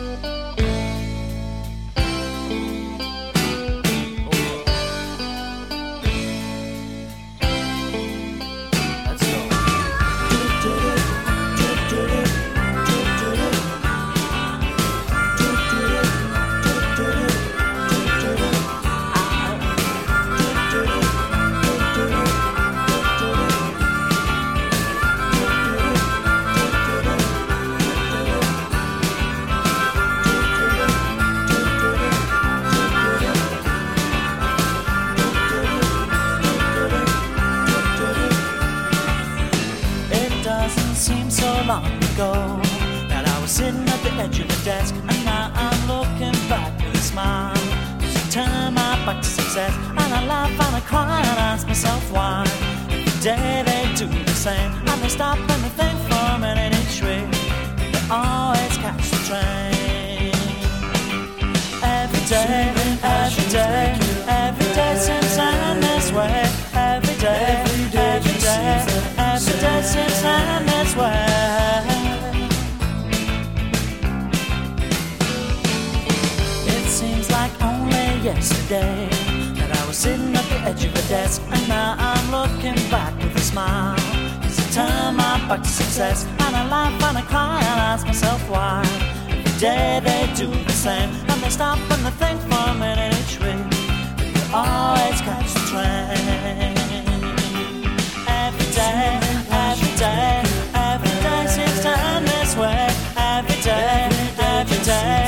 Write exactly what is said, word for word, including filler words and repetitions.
Seems so long ago that I was sitting at the edge of a desk, and now I'm looking back with a smile. Cause I turn my back to success, and I laugh and I cry and ask myself why. Every day they do the same, and they stop and they think for a minute each way. They always catch the train. Every day, every day, every day seems to end this way. Every day, every day, every day seems to end this way. It seems like only yesterday that I was sitting at the edge of a desk, and now I'm looking back with a smile. Cause I turn my back to success, and I laugh and I cry and ask myself why. Every day they do the same, and they stop and they think for a minute each way. But you always catch the train. Every day, every day, every day seems to end this way. Every day, every day.